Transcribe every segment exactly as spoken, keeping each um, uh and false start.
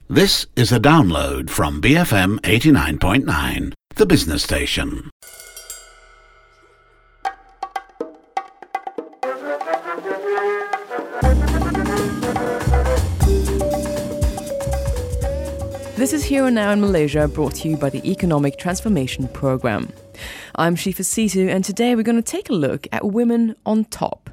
This is a download from B F M eighty-nine point nine, the business station. This is Here and Now in Malaysia, brought to you by the Economic Transformation Programme. I'm Shifa Situ, and today we're going to take a look at women on top.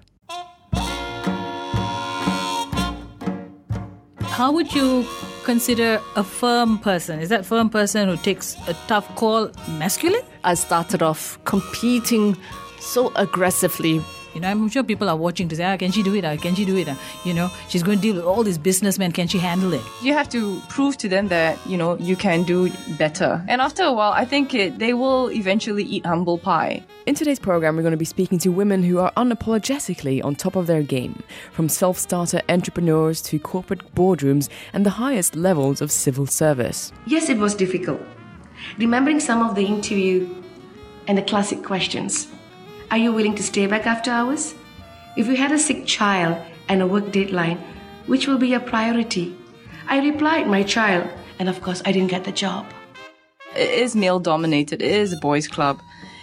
How would you consider a firm person? Is that firm person who takes a tough call masculine? I started off competing so aggressively. You know, I'm sure people are watching to say, ah, can she do it? Ah, can she do it? Ah, you know, she's going to deal with all these businessmen. Can she handle it? You have to prove to them that, you know, you can do better. And after a while, I think it, they will eventually eat humble pie. In today's program, we're going to be speaking to women who are unapologetically on top of their game, from self-starter entrepreneurs to corporate boardrooms and the highest levels of civil service. Yes, it was difficult. Remembering some of the interview and the classic questions. Are you willing to stay back after hours? If you had a sick child and a work deadline, which will be your priority? I replied, my child, and of course I didn't get the job. It is male-dominated. It is a boys' club.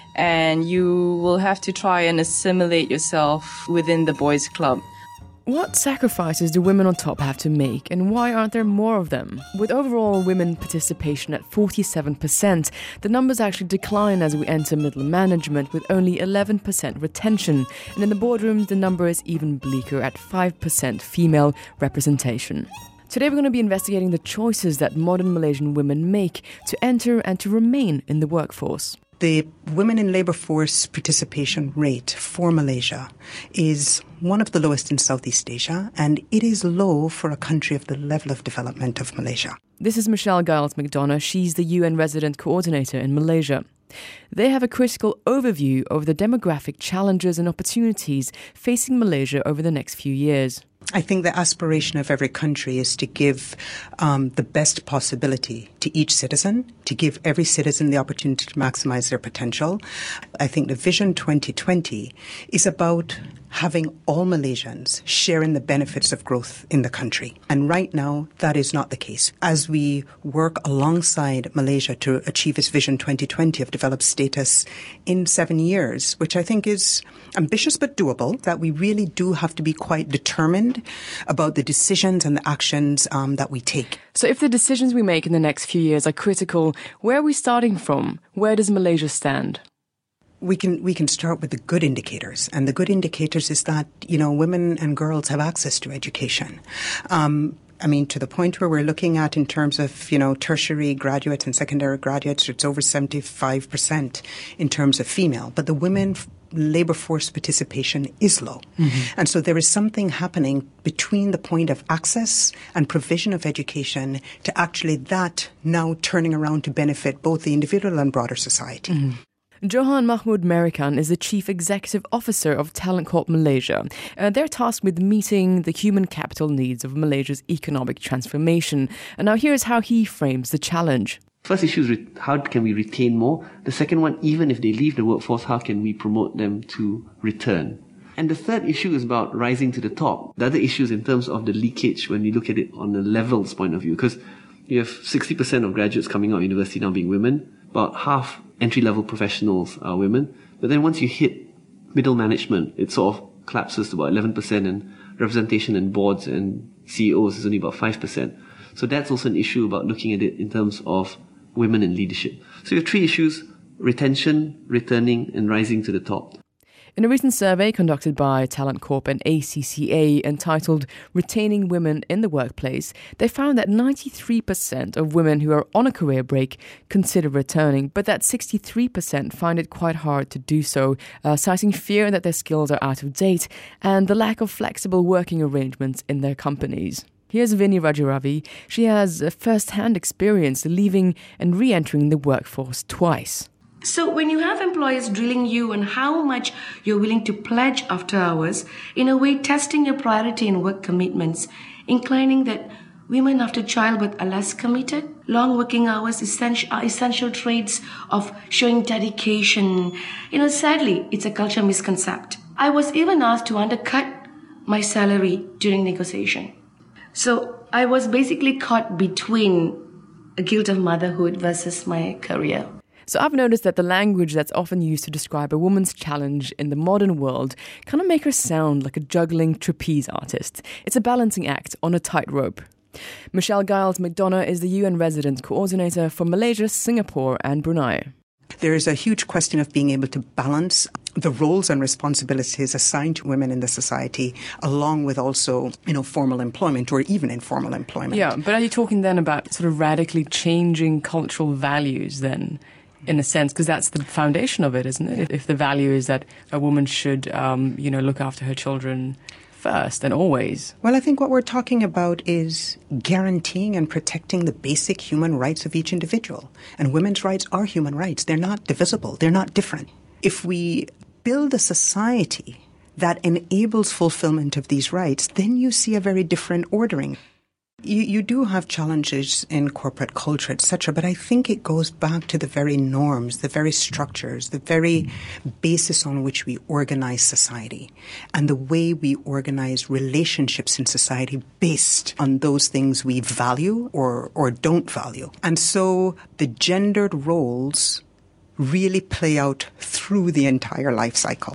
And you will have to try and assimilate yourself within the boys' club. What sacrifices do women on top have to make, and why aren't there more of them? With overall women participation at forty-seven percent, the numbers actually decline as we enter middle management with only eleven percent retention, and in the boardrooms the number is even bleaker at five percent female representation. Today we're going to be investigating the choices that modern Malaysian women make to enter and to remain in the workforce. The women in labour force participation rate for Malaysia is one of the lowest in Southeast Asia, and it is low for a country of the level of development of Malaysia. This is Michelle Giles McDonough. She's the U N resident coordinator in Malaysia. They have a critical overview of the demographic challenges and opportunities facing Malaysia over the next few years. I think the aspiration of every country is to give um, the best possibility to each citizen, to give every citizen the opportunity to maximize their potential. I think the Vision twenty twenty is about having all Malaysians share in the benefits of growth in the country. And right now, that is not the case. As we work alongside Malaysia to achieve its Vision twenty twenty of developed status in seven years, which I think is ambitious but doable, that we really do have to be quite determined about the decisions and the actions um, that we take. So if the decisions we make in the next few years are critical, where are we starting from? Where does Malaysia stand? We can we can start with the good indicators, and the good indicators is that, you know, women and girls have access to education. Um, I mean, to the point where we're looking at in terms of, you know, tertiary graduates and secondary graduates, it's over seventy-five percent in terms of female. But the women labour force participation is low. Mm-hmm. And so there is something happening between the point of access and provision of education to actually that now turning around to benefit both the individual and broader society. Mm-hmm. Johan Mahmood Merican is the Chief Executive Officer of Talent Corp Malaysia. Uh, they're tasked with meeting the human capital needs of Malaysia's economic transformation. And now here's how he frames the challenge. First issue is re- how can we retain more? The second one, even if they leave the workforce, how can we promote them to return? And the third issue is about rising to the top. The other issue is in terms of the leakage when we look at it on a levels point of view, because you have sixty percent of graduates coming out of university now being women, about half entry-level professionals are women. But then once you hit middle management, it sort of collapses to about eleven percent, and representation in boards and C E Os is only about five percent. So that's also an issue about looking at it in terms of women in leadership. So you have three issues: retention, returning, and rising to the top. In a recent survey conducted by Talent Corp and A C C A entitled Retaining Women in the Workplace, they found that ninety-three percent of women who are on a career break consider returning, but that sixty-three percent find it quite hard to do so, uh, citing fear that their skills are out of date and the lack of flexible working arrangements in their companies. Here's Vinny Rajaravi. She has a first-hand experience leaving and re-entering the workforce twice. So when you have employers drilling you on how much you're willing to pledge after hours, in a way testing your priority and work commitments, inclining that women after childbirth are less committed, long working hours essential, are essential traits of showing dedication. You know, sadly, it's a culture misconcept. I was even asked to undercut my salary during negotiation. So I was basically caught between a guilt of motherhood versus my career. So I've noticed that the language that's often used to describe a woman's challenge in the modern world kind of make her sound like a juggling trapeze artist. It's a balancing act on a tightrope. Michelle Giles McDonough is the U N resident coordinator for Malaysia, Singapore and Brunei. There is a huge question of being able to balance the roles and responsibilities assigned to women in the society, along with also, you know, formal employment or even informal employment. Yeah, but are you talking then about sort of radically changing cultural values then, in a sense? Because that's the foundation of it, isn't it? If the value is that a woman should, um, you know, look after her children first and always. Well, I think what we're talking about is guaranteeing and protecting the basic human rights of each individual. And women's rights are human rights. They're not divisible. They're not different. If we build a society that enables fulfillment of these rights, then you see a very different ordering. You, you do have challenges in corporate culture, et cetera, but I think it goes back to the very norms, the very structures, the very basis on which we organize society and the way we organize relationships in society based on those things we value or, or don't value. And so the gendered roles really play out through the entire life cycle.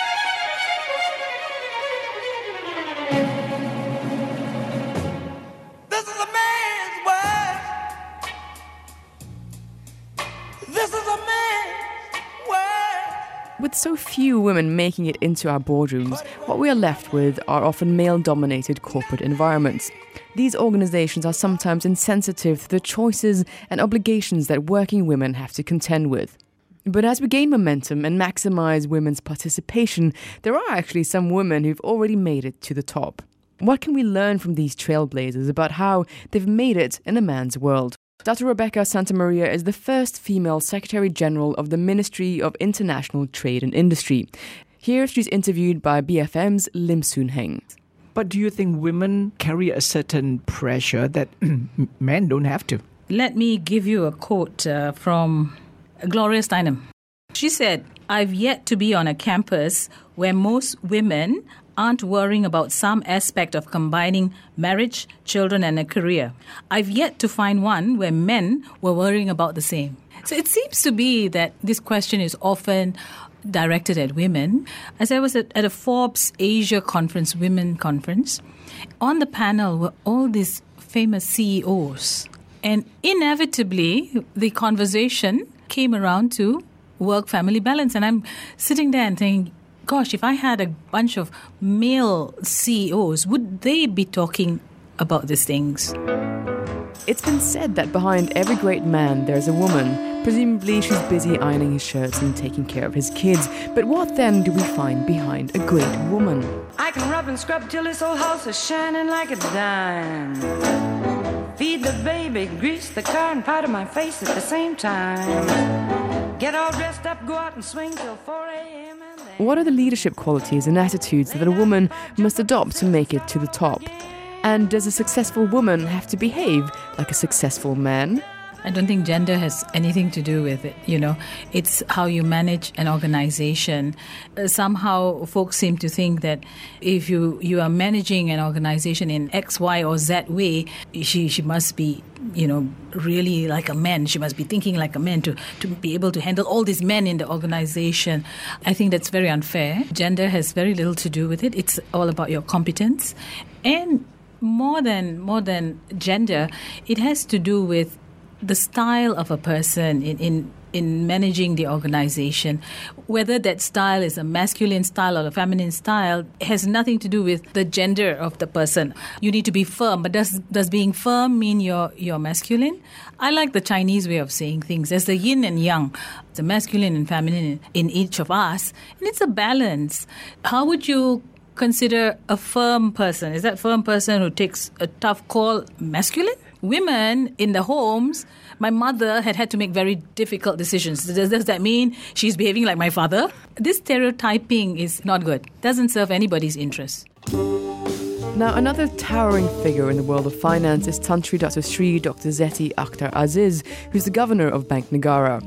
With so few women making it into our boardrooms, what we are left with are often male-dominated corporate environments. These organizations are sometimes insensitive to the choices and obligations that working women have to contend with. But as we gain momentum and maximize women's participation, there are actually some women who've already made it to the top. What can we learn from these trailblazers about how they've made it in a man's world? Doctor Rebecca Santamaria is the first female Secretary General of the Ministry of International Trade and Industry. Here she's interviewed by B F M's Lim Soon Heng. But do you think women carry a certain pressure that men don't have to? Let me give you a quote uh, from Gloria Steinem. She said, "I've yet to be on a campus where most women aren't worrying about some aspect of combining marriage, children and a career. I've yet to find one where men were worrying about the same." So it seems to be that this question is often directed at women. As I was at, at a Forbes Asia conference, women conference, on the panel were all these famous C E Os. And inevitably, the conversation came around to work-family balance. And I'm sitting there and thinking, gosh, if I had a bunch of male C E Os, would they be talking about these things? It's been said that behind every great man there's a woman. Presumably she's busy ironing his shirts and taking care of his kids. But what then do we find behind a great woman? I can rub and scrub till this old house is shining like a dime. Feed the baby, grease the car and powder my face at the same time. Get all dressed up, go out and swing till four a.m. What are the leadership qualities and attitudes that a woman must adopt to make it to the top? And does a successful woman have to behave like a successful man? I don't think gender has anything to do with it, you know. It's how you manage an organization. Uh, somehow folks seem to think that if you, you are managing an organization in X, Y or Z way, she, she must be, you know, really like a man. She must be thinking like a man to, to be able to handle all these men in the organization. I think that's very unfair. Gender has very little to do with it. It's all about your competence. And more than more than gender, it has to do with the style of a person in, in in managing the organization. Whether that style is a masculine style or a feminine style has nothing to do with the gender of the person. You need to be firm, but does does being firm mean you're you're masculine? I like the Chinese way of saying things. There's the yin and yang, the masculine and feminine in each of us, and it's a balance. How would you consider a firm person? Is that firm person who takes a tough call masculine? Women in the homes, my mother had had to make very difficult decisions. Does, does that mean she's behaving like my father? This stereotyping is not good. Doesn't serve anybody's interest. Now, another towering figure in the world of finance is Tantri Doctor Sri Doctor Zeti Akhtar Aziz, who's the governor of Bank Negara.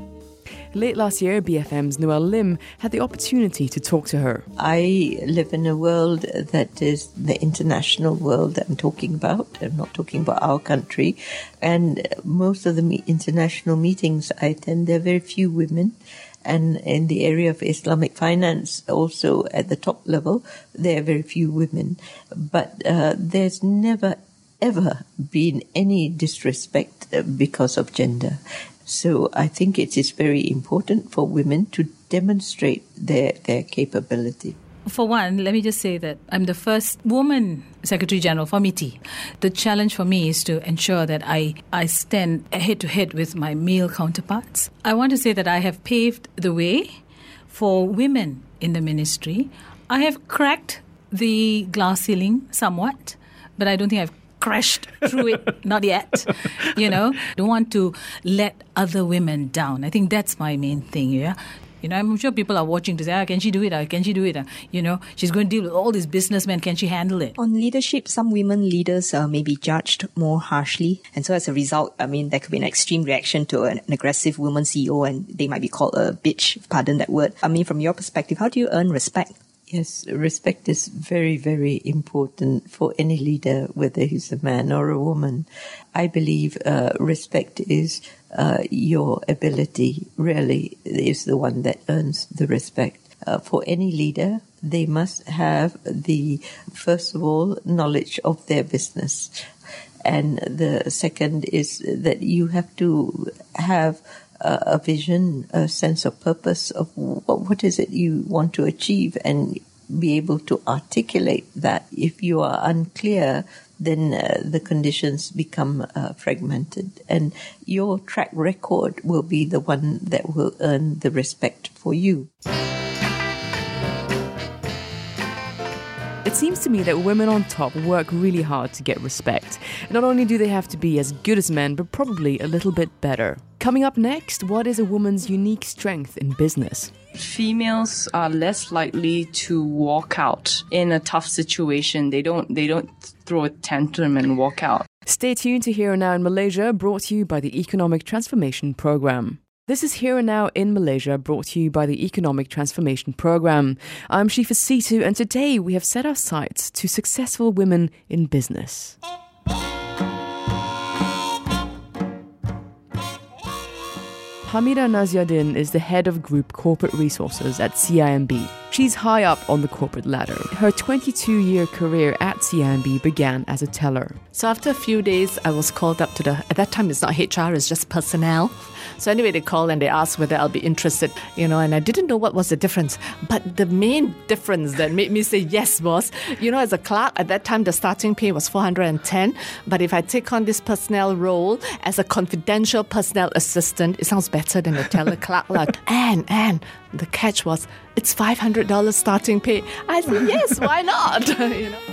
Late last year, B F M's Noelle Lim had the opportunity to talk to her. I live in a world that is the international world that I'm talking about. I'm not talking about our country. And most of the me- international meetings I attend, there are very few women. And in the area of Islamic finance, also at the top level, there are very few women. But uh, there's never, ever been any disrespect because of gender. So I think it is very important for women to demonstrate their, their capability. For one, let me just say that I'm the first woman Secretary General for M I T I. The challenge for me is to ensure that I, I stand head-to-head with my male counterparts. I want to say that I have paved the way for women in the ministry. I have cracked the glass ceiling somewhat, but I don't think I've crashed through it, not yet. You know, don't want to let other women down. I think that's my main thing, yeah. You know, I'm sure people are watching to say, ah, can she do it? Ah, can she do it? Ah? You know, she's going to deal with all these businessmen. Can she handle it? On leadership, some women leaders uh, may be judged more harshly. And so as a result, I mean, there could be an extreme reaction to an, an aggressive woman C E O and they might be called a bitch, pardon that word. I mean, from your perspective, how do you earn respect? Yes, respect is very, very important for any leader, whether he's a man or a woman. I believe uh, respect is uh, your ability, really, is the one that earns the respect. Uh, for any leader, they must have the, first of all, knowledge of their business. And the second is that you have to have a vision, a sense of purpose of what, what is it you want to achieve and be able to articulate that. If you are unclear, then uh, the conditions become uh, fragmented. And your track record will be the one that will earn the respect for you. It seems to me that women on top work really hard to get respect. Not only do they have to be as good as men, but probably a little bit better. Coming up next, what is a woman's unique strength in business? Females are less likely to walk out in a tough situation. They don't they don't throw a tantrum and walk out. Stay tuned to Here and Now in Malaysia, brought to you by the Economic Transformation Programme. This is Here and Now in Malaysia, brought to you by the Economic Transformation Programme. I'm Shifa Situ, and today we have set our sights to successful women in business. Hamida Naziaddin is the head of Group Corporate Resources at C I M B. She's high up on the corporate ladder. Her twenty-two-year career at C I M B began as a teller. So after a few days, I was called up to the, at that time it's not H R, it's just personnel. So anyway, they called and they asked whether I'll be interested, you know, and I didn't know what was the difference. But the main difference that made me say yes was, you know, as a clerk, at that time, the starting pay was four hundred ten. But if I take on this personnel role as a confidential personnel assistant, it sounds better than a teller clerk. Like, and, and the catch was, it's five hundred dollars starting pay. I said, yes, why not? you know.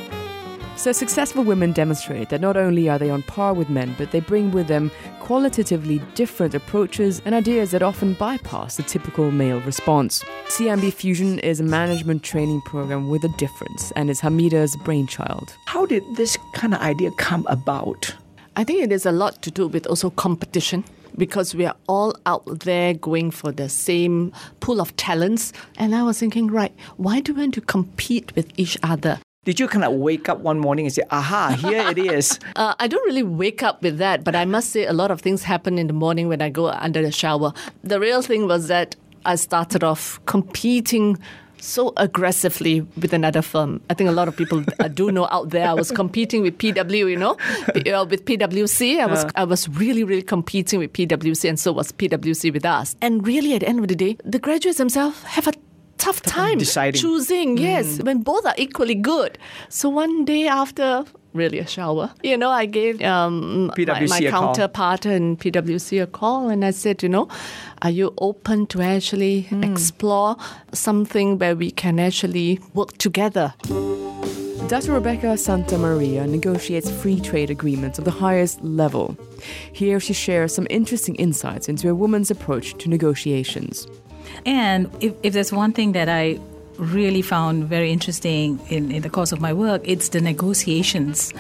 So successful women demonstrate that not only are they on par with men, but they bring with them qualitatively different approaches and ideas that often bypass the typical male response. C I M B Fusion is a management training program with a difference and is Hamida's brainchild. How did this kind of idea come about? I think it is a lot to do with also competition, because we are all out there going for the same pool of talents. And I was thinking, right, why do we want to compete with each other? Did you kind of wake up one morning and say, aha, here it is? uh, I don't really wake up with that, but I must say a lot of things happen in the morning when I go under the shower. The real thing was that I started off competing so aggressively with another firm. I think a lot of people do know out there I was competing with P W, you know, with P W C. I was uh. I was really, really competing with P W C, and so was P W C with us. And really, at the end of the day, the graduates themselves have a tough time deciding, choosing, mm. yes, when both are equally good. So one day after, really a shower, you know, I gave um, P W C my, my a counterpart call. in P W C a call, and I said, you know, are you open to actually mm. explore something where we can actually work together? Doctor Rebecca Santa Maria negotiates free trade agreements of the highest level. Here she shares some interesting insights into a woman's approach to negotiations. And if, if there's one thing that I really found very interesting in, in the course of my work, it's the negotiations.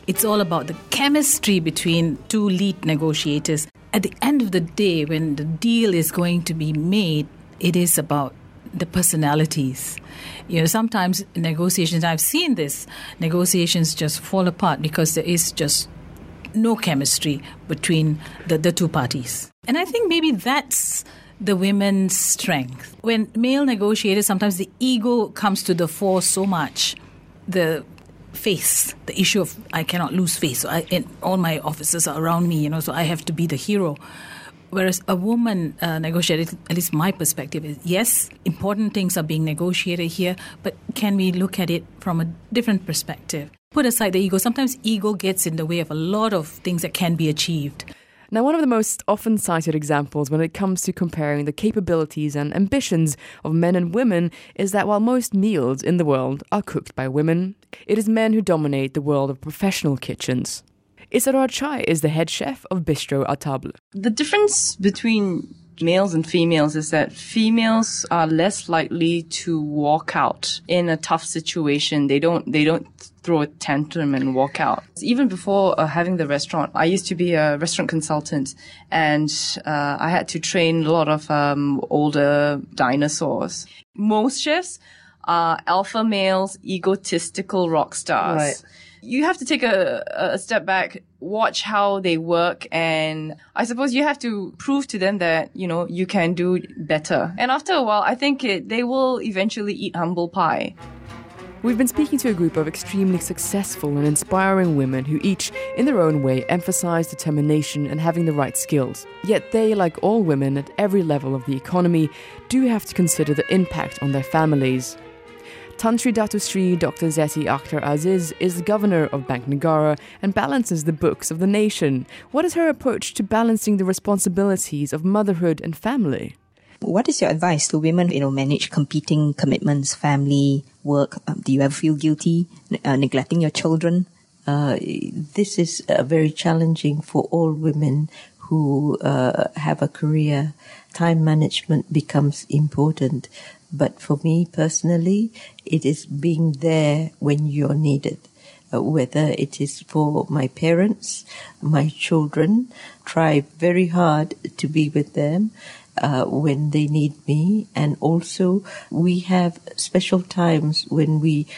It's all about the chemistry between two lead negotiators. At the end of the day, when the deal is going to be made, it is about the personalities. You know, sometimes negotiations, I've seen this, negotiations just fall apart because there is just no chemistry between the, the two parties. And I think maybe that's the women's strength. When male negotiators, sometimes the ego comes to the fore so much. The face, the issue of I cannot lose face. So I, and all my officers are around me, you know, so I have to be the hero. Whereas a woman uh, negotiator, at least my perspective is, yes, important things are being negotiated here, but can we look at it from a different perspective? Put aside the ego. Sometimes ego gets in the way of a lot of things that can be achieved. Now, one of the most often cited examples when it comes to comparing the capabilities and ambitions of men and women is that while most meals in the world are cooked by women, it is men who dominate the world of professional kitchens. Isaror Chai is the head chef of Bistro à Table. The difference between males and females is that females are less likely to walk out in a tough situation. They don't, they don't throw a tantrum and walk out. Even before uh, having the restaurant, I used to be a restaurant consultant, and uh, I had to train a lot of um, older dinosaurs. Most chefs are alpha males, egotistical rock stars. Right. You have to take a, a step back, watch how they work, and I suppose you have to prove to them that, you know, you can do better. And after a while, I think it, they will eventually eat humble pie. We've been speaking to a group of extremely successful and inspiring women who each, in their own way, emphasize determination and having the right skills. Yet they, like all women at every level of the economy, do have to consider the impact on their families. Tan Sri Datu Sri Doctor Zeti Akhtar Aziz is the governor of Bank Negara and balances the books of the nation. What is her approach to balancing the responsibilities of motherhood and family? What is your advice to women, you know, manage competing commitments, family, work? Um, do you ever feel guilty uh, neglecting your children? Uh, this is uh, very challenging for all women who uh, have a career. Time management becomes important. But for me personally, it is being there when you're needed. Uh, whether it is for my parents, my children, try very hard to be with them uh, when they need me. And also we have special times when we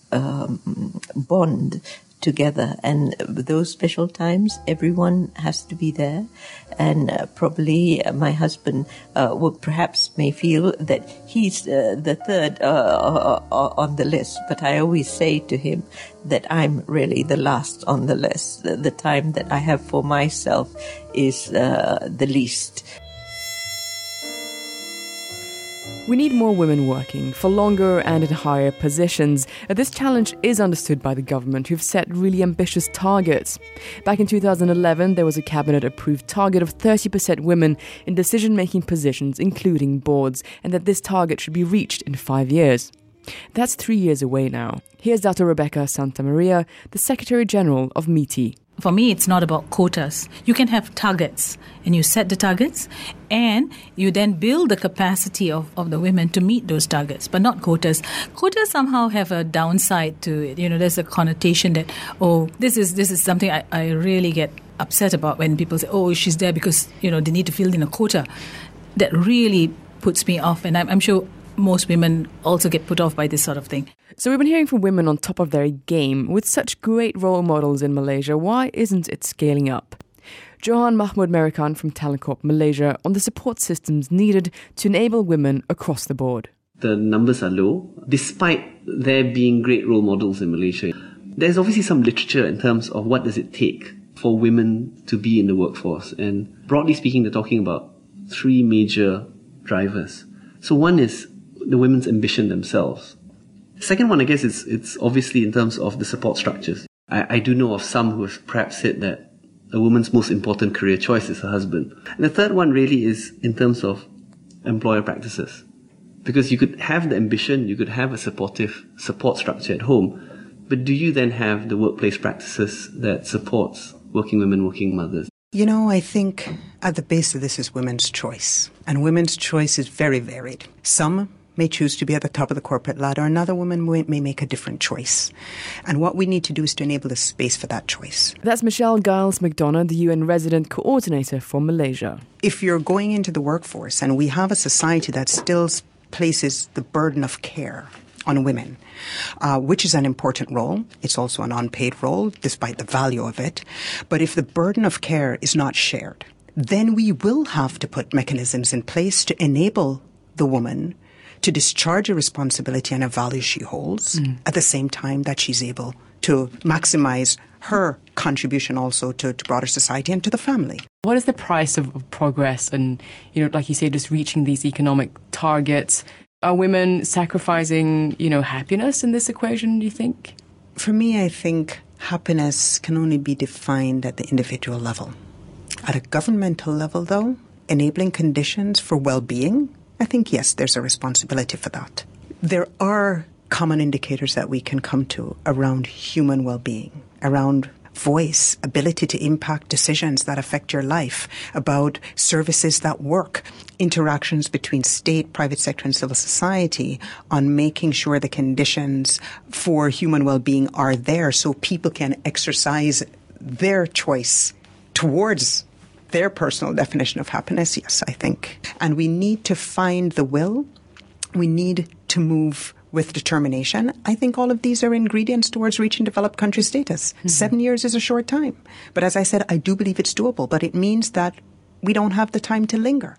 um, bond together, and those special times everyone has to be there. And uh, probably uh, my husband uh, would perhaps may feel that he's uh, the third uh, on the list, but I always say to him that I'm really the last on the list. The, the time that I have for myself is uh, the least. We need more women working for longer and in higher positions. This challenge is understood by the government, who've set really ambitious targets. Back in two thousand eleven, there was a cabinet-approved target of thirty percent women in decision-making positions, including boards, and that this target should be reached in five years. That's three years away now. Here's Doctor Rebecca Santa Maria, the Secretary-General of M I T I. For me, it's not about quotas. You can have targets, and you set the targets, and you then build the capacity of, of the women to meet those targets, but not quotas. Quotas somehow have a downside to it. You know, there's a connotation that, oh, this is this is something I, I really get upset about when people say, oh, she's there because, you know, they need to fill in a quota. That really puts me off, and I'm, I'm sure most women also get put off by this sort of thing. So we've been hearing from women on top of their game. With such great role models in Malaysia, why isn't it scaling up? Johan Mahmud Merikan from Talent Corp Malaysia on the support systems needed to enable women across the board. The numbers are low, despite there being great role models in Malaysia. There's obviously some literature in terms of what does it take for women to be in the workforce. And broadly speaking, they're talking about three major drivers. So one is the women's ambition themselves. The second one, I guess, is it's obviously in terms of the support structures. I, I do know of some who have perhaps said that a woman's most important career choice is her husband. And the third one really is in terms of employer practices. Because you could have the ambition, you could have a supportive support structure at home, but do you then have the workplace practices that supports working women, working mothers? You know, I think at the base of this is women's choice. And women's choice is very varied. Some may choose to be at the top of the corporate ladder. Another woman may, may make a different choice. And what we need to do is to enable a space for that choice. That's Michelle Giles McDonough, the U N resident coordinator for Malaysia. If you're going into the workforce and we have a society that still places the burden of care on women, uh, which is an important role. It's also an unpaid role, despite the value of it. But if the burden of care is not shared, then we will have to put mechanisms in place to enable the woman to discharge a responsibility and a value she holds mm. at the same time that she's able to maximize her contribution also to, to broader society and to the family. What is the price of, of progress and, you know, like you say, just reaching these economic targets? Are women sacrificing, you know, happiness in this equation, do you think? For me, I think happiness can only be defined at the individual level. At a governmental level, though, enabling conditions for well-being, I think, yes, there's a responsibility for that. There are common indicators that we can come to around human well-being, around voice, ability to impact decisions that affect your life, about services that work, interactions between state, private sector, and civil society on making sure the conditions for human well-being are there so people can exercise their choice towards their personal definition of happiness. Yes, I think. And we need to find the will. We need to move with determination. I think all of these are ingredients towards reaching developed country status. Mm-hmm. Seven years is a short time. But as I said, I do believe it's doable, but it means that we don't have the time to linger.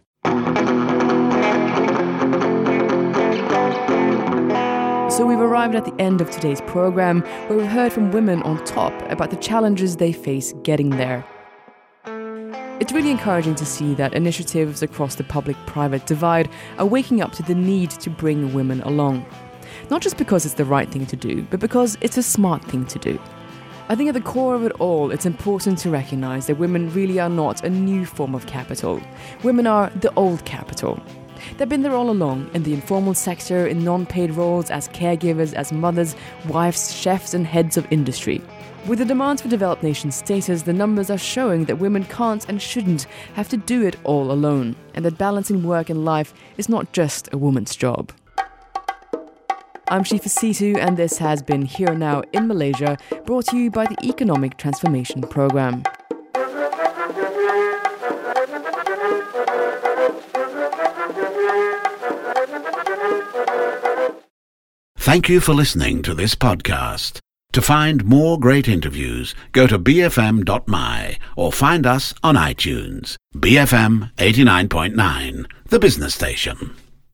So we've arrived at the end of today's program, where we've heard from women on top about the challenges they face getting there. It's really encouraging to see that initiatives across the public-private divide are waking up to the need to bring women along. Not just because it's the right thing to do, but because it's a smart thing to do. I think at the core of it all, it's important to recognise that women really are not a new form of capital. Women are the old capital. They've been there all along, in the informal sector, in non-paid roles, as caregivers, as mothers, wives, chefs and heads of industry. With the demands for developed nation status, the numbers are showing that women can't and shouldn't have to do it all alone, and that balancing work and life is not just a woman's job. I'm Shifa Situ, and this has been Here Now in Malaysia, brought to you by the Economic Transformation Programme. Thank you for listening to this podcast. To find more great interviews, go to b f m dot m y or find us on iTunes. B F M eighty-nine point nine, the business station.